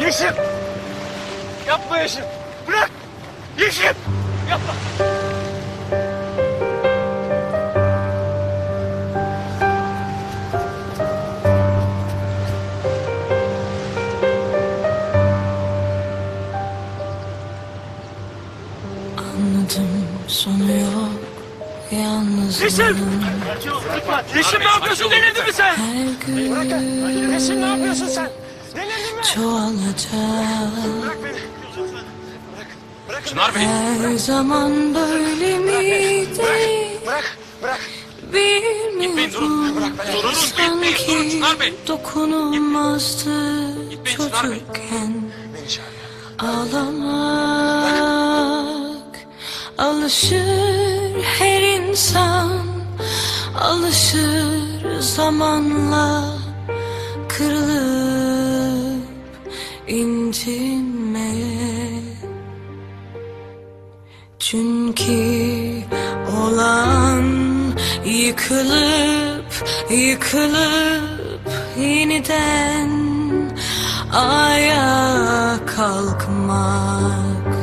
Yeşim! Yapma Yeşim! Bırak! Yeşim! Yapma! Anladım, sonu yok, yalnızlığın. Yeşim! Yeşim ne yapıyorsun? Delirdin mi sen? Her gün Yeşim ne yapıyorsun sen? Delirdin mi? çoğalacak. Bırak beni. Bırak. Çınar Bey. Her zaman böyle miydi? Bırak. Gitmeyin, durun. Bilmiyorum. Durun, gitmeyin, durun Çınar Bey. Dokunulmazdı Gitmeyin Çınar Bey. çocukken. Beni çağır. Ağlamak alışır her insan, alışır zamanla kırılıp incinmeye. Çünkü olan yıkılıp yeniden ayağa kalkmak.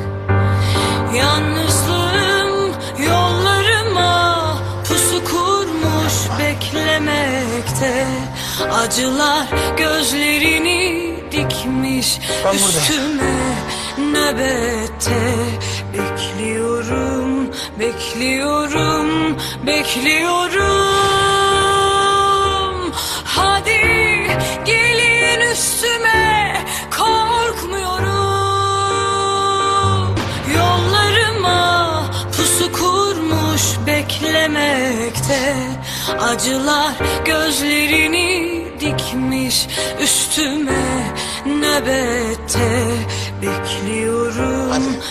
Yalnızlığım yollarıma pusu kurmuş beklemekte. Acılar gözlerini dikmiş üstüme nöbette. Bekliyorum. Hadi gelin üstüme, korkmuyorum. Yollarıma pusu kurmuş beklemekte. Acılar gözlerini dikmiş üstüme nöbette. Bekliyorum.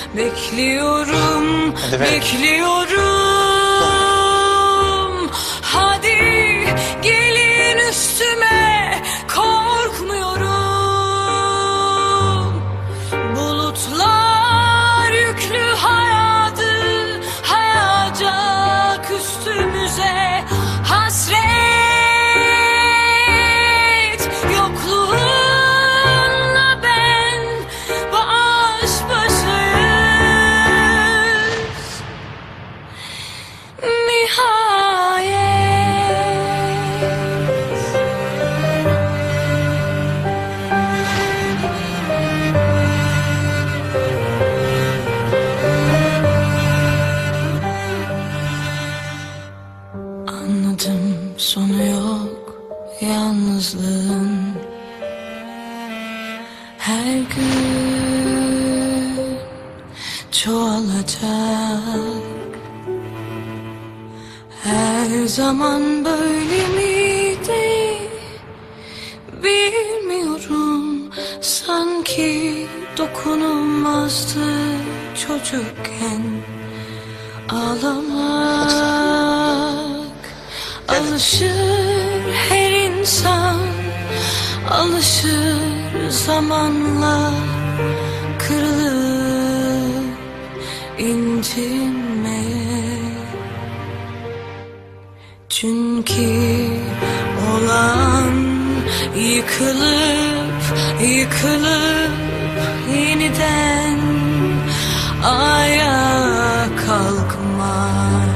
Hadi gelin üstüme, korkmuyorum. Bulutlar yüklü hayatı hayacak üstümüze. Hasret yokluğunla ben baş başayız. Anladım, sonu yok yalnızlığın. Her gün çoğalacak. Her zaman böyle miydi? Bilmiyorum. Sanki dokunulmazdı çocukken. Ağlamak alışır her insan, alışır zamanla kırılıp incinmeye. Çünkü olan yıkılıp yeniden ayağa kalkmak.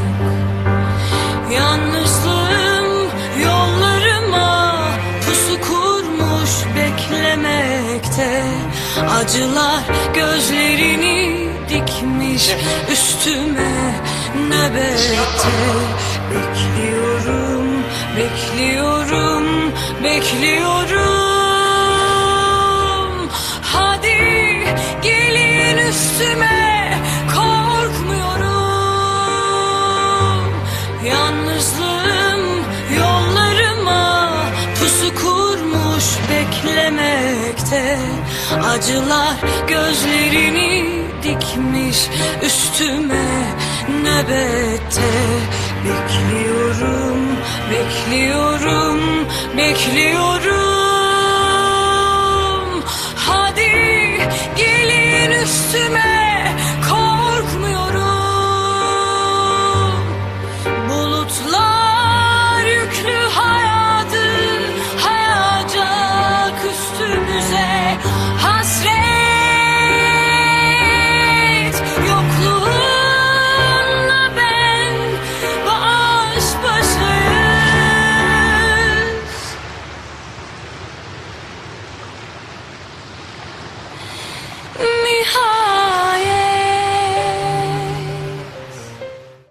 Yalnızlığım yollarıma pusu kurmuş beklemekte. Acılar gözlerini dikmiş üstüme nöbette. Bekliyorum. Hadi gelin üstüme, korkmuyorum. Yalnızlığım yollarıma pusu kurmuş beklemekte. Acılar gözlerini dikmiş üstüme nöbette. Bekliyorum. Hadi gelin üstüme,